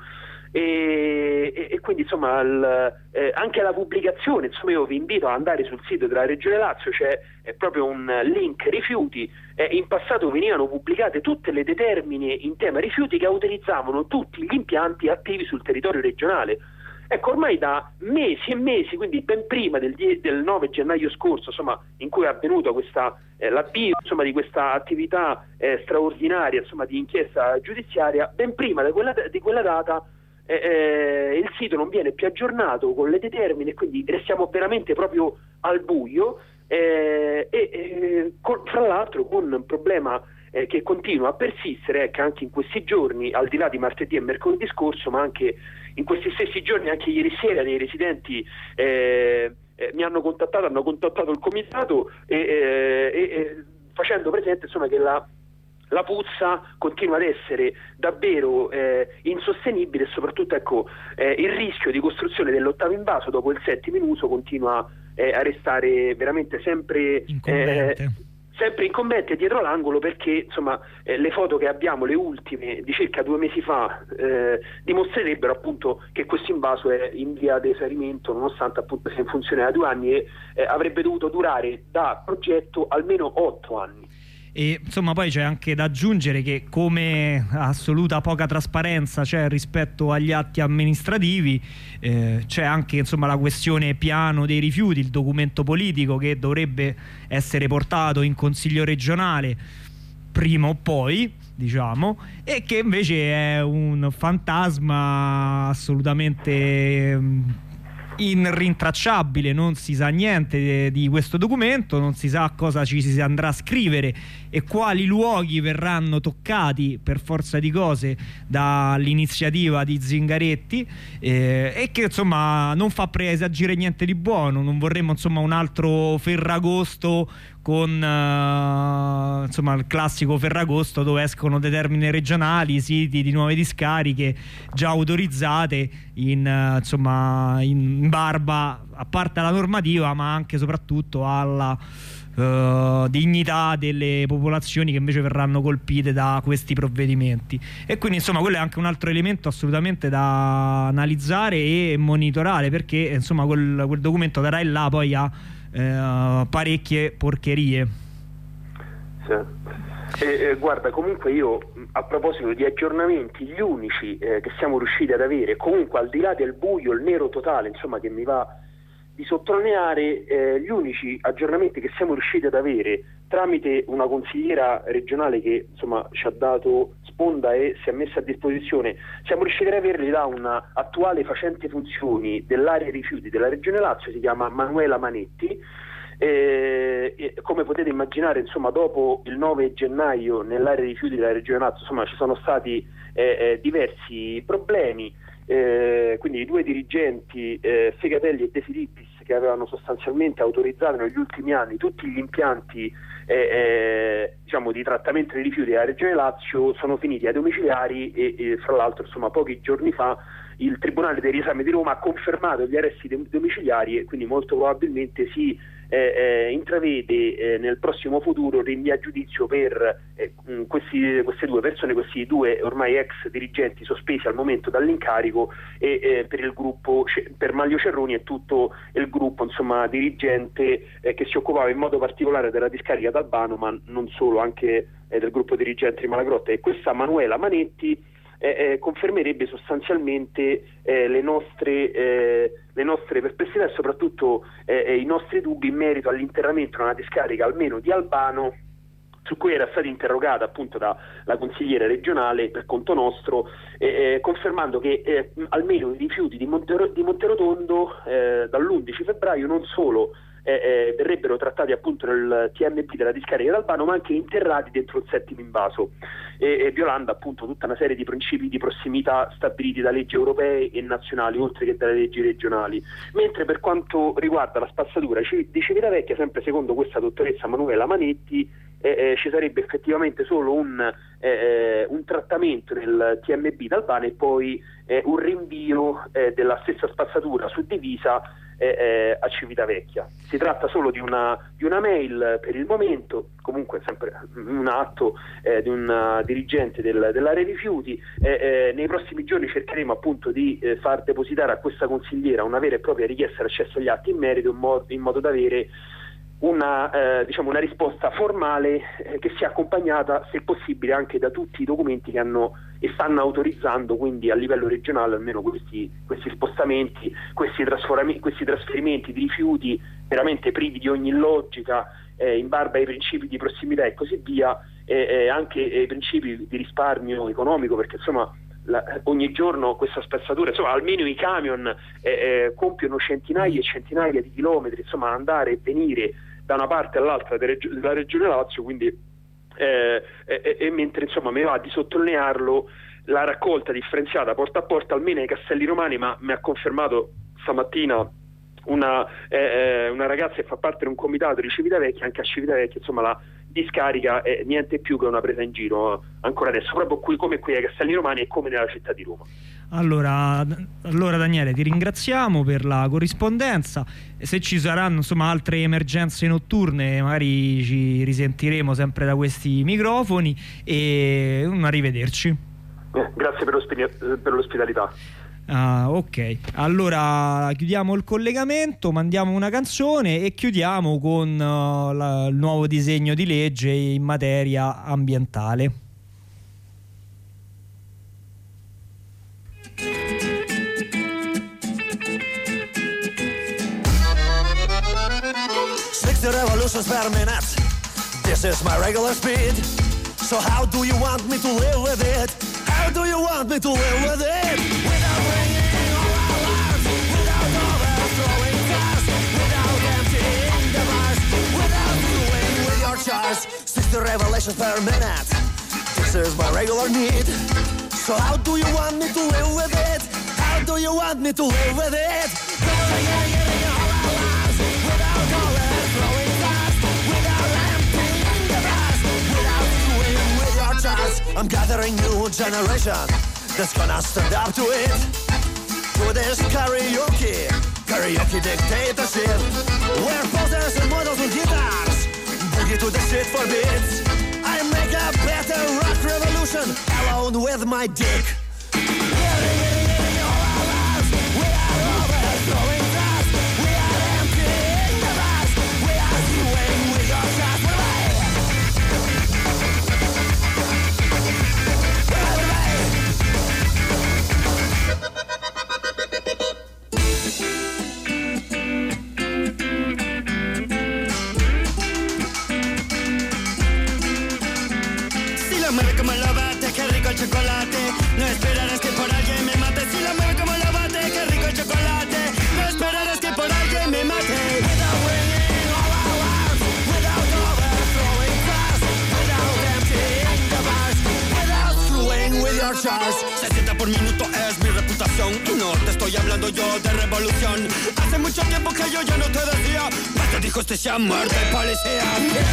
E, e, e quindi insomma il, eh, anche la pubblicazione, insomma io vi invito ad andare sul sito della Regione Lazio, c'è è proprio un link rifiuti, eh, in passato venivano pubblicate tutte le determine in tema rifiuti che autorizzavano tutti gli impianti attivi sul territorio regionale. Ecco, ormai da mesi e mesi, quindi ben prima del, del nove gennaio scorso, insomma, in cui è avvenuta questa eh, l'avvio insomma di questa attività eh, straordinaria, insomma, di inchiesta giudiziaria, ben prima di quella, di quella data Eh, eh, il sito non viene più aggiornato con le determine, quindi restiamo veramente proprio al buio eh, e eh, con, fra l'altro con un problema eh, che continua a persistere, eh, che anche in questi giorni, al di là di martedì e mercoledì scorso, ma anche in questi stessi giorni, anche ieri sera, dei residenti eh, eh, mi hanno contattato, hanno contattato il comitato e, eh, e facendo presente insomma che la La puzza continua ad essere davvero eh, insostenibile e soprattutto, ecco, eh, il rischio di costruzione dell'ottavo invaso dopo il settimo in uso continua eh, a restare veramente sempre incombente. Eh, sempre incombente dietro l'angolo, perché insomma eh, le foto che abbiamo, le ultime di circa due mesi fa, eh, dimostrerebbero appunto che questo invaso è in via di esaurimento, nonostante appunto sia in funzione da due anni e eh, avrebbe dovuto durare da progetto almeno otto anni. E insomma poi c'è anche da aggiungere che, come assoluta poca trasparenza c'è rispetto agli atti amministrativi, eh, c'è anche insomma la questione piano dei rifiuti, il documento politico che dovrebbe essere portato in consiglio regionale prima o poi, diciamo, e che invece è un fantasma assolutamente irrintracciabile. Non si sa niente di questo documento, non si sa cosa ci si andrà a scrivere e quali luoghi verranno toccati per forza di cose dall'iniziativa di Zingaretti, eh, e che insomma non fa presagire niente di buono. Non vorremmo insomma un altro Ferragosto con uh, insomma il classico Ferragosto dove escono determine regionali, siti di nuove discariche già autorizzate in, uh, insomma in barba a parte alla normativa, ma anche e soprattutto alla Uh, dignità delle popolazioni che invece verranno colpite da questi provvedimenti. E quindi insomma quello è anche un altro elemento assolutamente da analizzare e monitorare, perché insomma quel, quel documento darà il là poi a uh, parecchie porcherie. Sì. E, eh, guarda, comunque io a proposito di aggiornamenti, gli unici eh, che siamo riusciti ad avere, comunque al di là del buio, il nero totale, insomma, che mi va di sottolineare, eh, gli unici aggiornamenti che siamo riusciti ad avere tramite una consigliera regionale che insomma ci ha dato sponda e si è messa a disposizione, siamo riusciti ad averli da una attuale facente funzioni dell'area rifiuti della Regione Lazio, si chiama Manuela Manetti. Eh, e come potete immaginare, insomma, dopo il nove gennaio nell'area rifiuti della Regione Lazio, insomma, ci sono stati eh, eh, diversi problemi. Eh, quindi i due dirigenti eh, Fegatelli e De Filippis, che avevano sostanzialmente autorizzato negli ultimi anni tutti gli impianti eh, eh, diciamo di trattamento dei rifiuti della Regione Lazio, sono finiti ai domiciliari e, e fra l'altro insomma pochi giorni fa il Tribunale dei Riesami di Roma ha confermato gli arresti domiciliari e quindi molto probabilmente si eh, eh, intravede eh, nel prossimo futuro rinvio a giudizio per eh, questi, queste due persone, questi due ormai ex dirigenti sospesi al momento dall'incarico, e eh, per il gruppo, per Manlio Cerroni e tutto il gruppo insomma dirigente eh, che si occupava in modo particolare della discarica d'Albano, ma non solo, anche eh, del gruppo dirigente di Malagrotta. E questa Manuela Manetti Eh, eh, confermerebbe sostanzialmente eh, le nostre eh, le nostre perplessità e soprattutto eh, i nostri dubbi in merito all'interramento in una discarica almeno di Albano, su cui era stata interrogata appunto dalla consigliera regionale per conto nostro, eh, eh, confermando che eh, almeno i rifiuti di, Montero, di Monterotondo eh, dall'undici febbraio non solo Eh, eh, verrebbero trattati appunto nel T M B della discarica d'Albano, ma anche interrati dentro il settimo invaso, e, e violando appunto tutta una serie di principi di prossimità stabiliti da leggi europee e nazionali, oltre che dalle leggi regionali. Mentre per quanto riguarda la spazzatura di Civitavecchia, sempre secondo questa dottoressa Manuela Manetti, eh, eh, ci sarebbe effettivamente solo un, eh, un trattamento nel T M B d'Albano e poi eh, un rinvio eh, della stessa spazzatura suddivisa Eh, a Civitavecchia. Si tratta solo di una, di una mail per il momento, comunque sempre un atto eh, di un uh, dirigente del, dell'area rifiuti. Eh, eh, nei prossimi giorni cercheremo appunto di eh, far depositare a questa consigliera una vera e propria richiesta d'accesso agli atti in merito, in modo, in modo da avere una, eh, diciamo una risposta formale eh, che sia accompagnata, se possibile, anche da tutti i documenti che hanno e stanno autorizzando, quindi a livello regionale, almeno questi, questi spostamenti, questi, questi trasferimenti di rifiuti veramente privi di ogni logica, eh, in barba ai principi di prossimità e così via, eh, eh, anche ai principi di risparmio economico, perché insomma La, ogni giorno questa spazzatura, insomma almeno i camion eh, eh, compiono centinaia e centinaia di chilometri, insomma andare e venire da una parte all'altra della regione Lazio, quindi eh, eh, e mentre insomma mi va di sottolinearlo la raccolta differenziata porta a porta almeno ai Castelli Romani, ma mi ha confermato stamattina una, eh, una ragazza che fa parte di un comitato di Civitavecchia, anche a Civitavecchia insomma la discarica è niente più che una presa in giro ancora adesso, proprio qui come qui ai Castelli Romani e come nella città di Roma. Allora, allora Daniele, ti ringraziamo per la corrispondenza. Se ci saranno insomma altre emergenze notturne magari ci risentiremo sempre da questi microfoni, e un arrivederci. Eh, grazie per l'ospitalità. Ah, ok, allora chiudiamo il collegamento, mandiamo una canzone e chiudiamo con uh, la, il nuovo disegno di legge in materia ambientale. sixty revolutions per minute. This is my regular speed. So how do you want me to live with it? How do you want me to live with it? Without ringing all alarms, without overthrowing cars, without emptying the bars, without doing with your chars. sixty revelations per minute. This is my regular need. So how do you want me to live with it? How do you want me to live with it? Without ringing all alarms, without overthrowing cars, without emptying the bars, without doing with your chars. I'm gathering new generation that's gonna stand up to it. To this karaoke, karaoke dictatorship, where posers and models with guitars boogie to the shit for beats. I make a better rock revolution alone with my dick. We are living all our lives. We are overthrowing trust. We are emptying the vast. We are swaying with your trust. We're away. We're away. Si la mueve como lo bate, qué rico el chocolate. No esperarás que por alguien me mate. Si la mueve como lo bate, qué rico el chocolate. No esperarás que por alguien me mate. Without winning all our lives, without overthrowing trust, without emptying the bars, without screwing with your trust. sesenta por minuto es mi reputación y no te estoy hablando yo de revolución. Hace mucho tiempo que yo ya no te decía, basta dijo este sea muerte policía.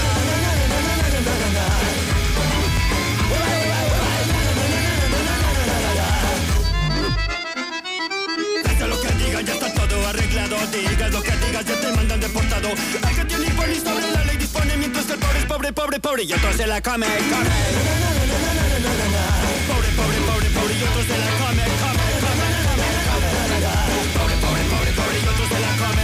Lo que digan ya está todo arreglado. Digas lo que digas ya te mandan deportado. El que tiene poli sobre la ley dispone, mientras que el pobre es pobre, pobre, pobre y otro se la come, come. Pobre, pobre, pobre, pobre y otro se la come, come, come, come, come. Pobre, pobre, pobre, pobre y otro se la come,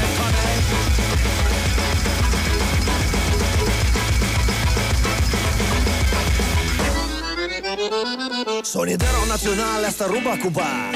come. Sonidero nazionale sta ruba Cuba.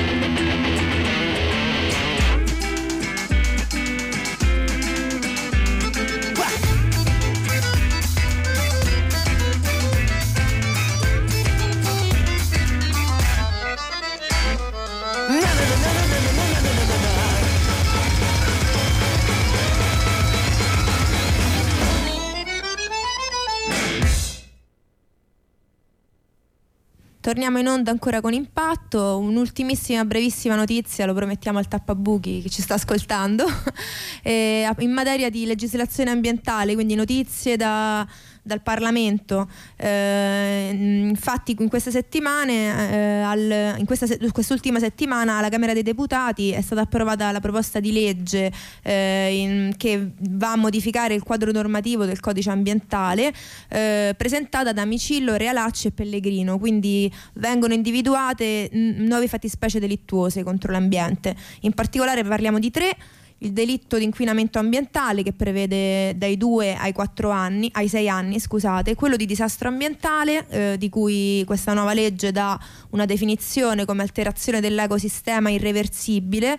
Torniamo in onda ancora con Impatto. Un'ultimissima brevissima notizia, lo promettiamo al tappabuchi che ci sta ascoltando, eh, in materia di legislazione ambientale, quindi notizie da, dal Parlamento. Eh, infatti in queste settimane, eh, al, in questa, quest'ultima settimana alla Camera dei Deputati è stata approvata la proposta di legge eh, in, che va a modificare il quadro normativo del codice ambientale, eh, presentata da Micillo, Realacci e Pellegrino. Quindi vengono individuate n- nuove fattispecie delittuose contro l'ambiente. In particolare parliamo di tre: il delitto di inquinamento ambientale, che prevede dai due ai quattro anni, ai sei anni, scusate, quello di disastro ambientale, eh, di cui questa nuova legge dà una definizione come alterazione dell'ecosistema irreversibile,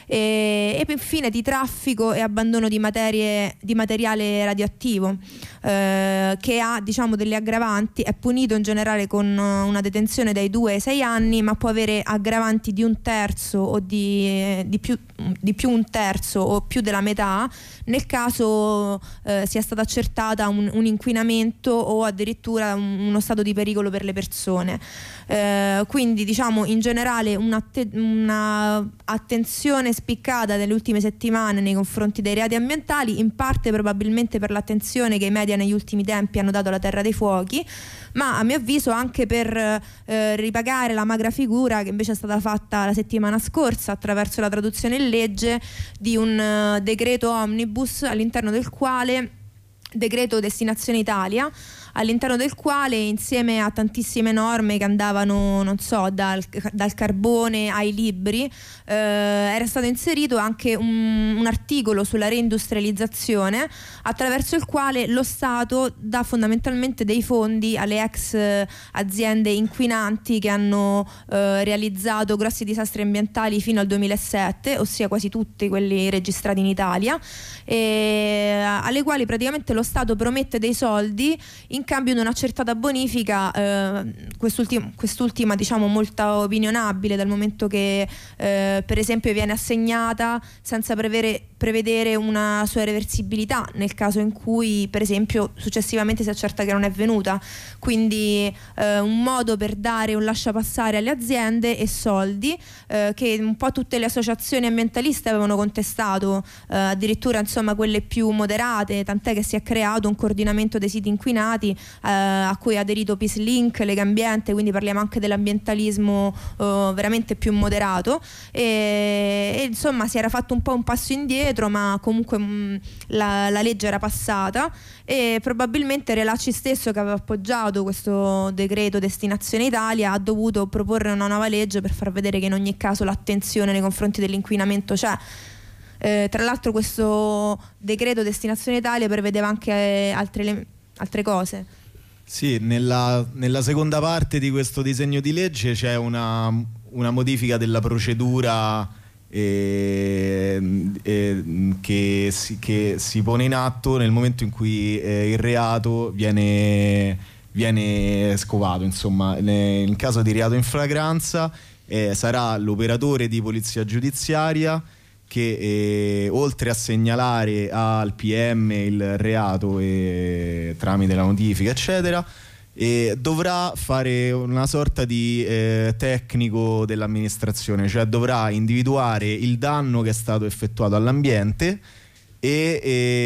e, e infine di traffico e abbandono di materie di materiale radioattivo, eh, che ha, diciamo, delle aggravanti. È punito in generale con una detenzione dai due ai sei anni, ma può avere aggravanti di un terzo o di, di, più, di più un terzo o più della metà nel caso eh, sia stata accertata un, un inquinamento o addirittura un, uno stato di pericolo per le persone. Eh, quindi, diciamo, in generale una attenzione spiccata nelle ultime settimane nei confronti dei reati ambientali, in parte probabilmente per l'attenzione che i media negli ultimi tempi hanno dato alla Terra dei Fuochi, ma a mio avviso anche per eh, ripagare la magra figura che invece è stata fatta la settimana scorsa attraverso la traduzione in legge di un uh, decreto omnibus, all'interno del quale decreto Destinazione Italia, all'interno del quale, insieme a tantissime norme che andavano, non so, dal, dal carbone ai libri, eh, era stato inserito anche un, un articolo sulla reindustrializzazione, attraverso il quale lo Stato dà fondamentalmente dei fondi alle ex aziende inquinanti che hanno eh, realizzato grossi disastri ambientali fino al duemilasette, ossia quasi tutti quelli registrati in Italia, e alle quali praticamente lo Stato promette dei soldi in cambio di un'accertata bonifica, eh, quest'ultima, quest'ultima diciamo molto opinionabile, dal momento che eh, per esempio viene assegnata senza prevere, prevedere una sua reversibilità nel caso in cui, per esempio, successivamente si accerta che non è venuta. Quindi eh, un modo per dare un lasciapassare alle aziende e soldi eh, che un po' tutte le associazioni ambientaliste avevano contestato, eh, addirittura insomma quelle più moderate, tant'è che si è creato un coordinamento dei siti inquinati eh, a cui ha aderito Peace Link, Legambiente, quindi parliamo anche dell'ambientalismo eh, veramente più moderato, e, e insomma si era fatto un po' un passo indietro, ma comunque mh, la, la legge era passata, e probabilmente Relacci stesso, che aveva appoggiato questo decreto Destinazione Italia, ha dovuto proporre una nuova legge per far vedere che in ogni caso l'attenzione nei confronti dell'inquinamento c'è. Eh, tra l'altro questo decreto Destinazione Italia prevedeva anche eh, altre, altre cose. Sì, nella, nella seconda parte di questo disegno di legge c'è una, una modifica della procedura eh, eh, che, si, che si pone in atto nel momento in cui eh, il reato viene, viene scovato. Insomma, in caso di reato in flagranza eh, sarà l'operatore di polizia giudiziaria che eh, oltre a segnalare al P M il reato e, tramite la notifica eccetera, e dovrà fare una sorta di eh, tecnico dell'amministrazione, cioè dovrà individuare il danno che è stato effettuato all'ambiente e,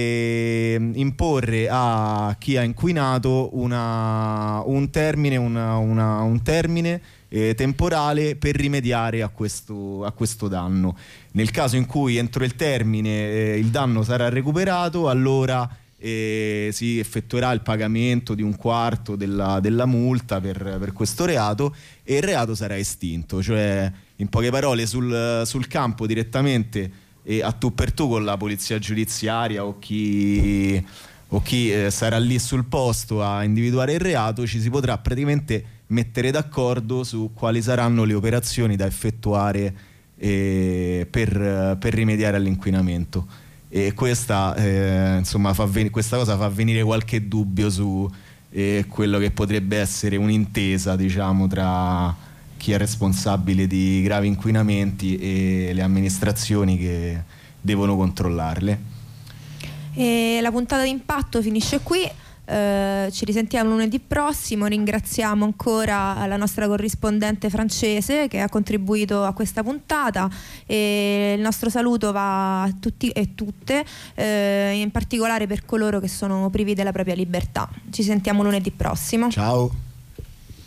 e imporre a chi ha inquinato una, un termine, una, una, un termine eh, temporale per rimediare a questo, a questo danno. Nel caso in cui entro il termine eh, il danno sarà recuperato, allora eh, si effettuerà il pagamento di un quarto della, della multa per, per questo reato, e il reato sarà estinto. Cioè, in poche parole, sul, sul campo direttamente e a tu per tu con la polizia giudiziaria o chi, o chi eh, sarà lì sul posto a individuare il reato, ci si potrà praticamente mettere d'accordo su quali saranno le operazioni da effettuare eh, per, per rimediare all'inquinamento. E questa, eh, insomma, fa ven- questa cosa fa venire qualche dubbio su eh, quello che potrebbe essere un'intesa, diciamo, tra chi è responsabile di gravi inquinamenti e le amministrazioni che devono controllarle. E la puntata di Impatto finisce qui. Uh, ci risentiamo lunedì prossimo. Ringraziamo ancora la nostra corrispondente francese che ha contribuito a questa puntata, e il nostro saluto va a tutti e tutte, uh, in particolare per coloro che sono privi della propria libertà. Ci sentiamo lunedì prossimo. Ciao.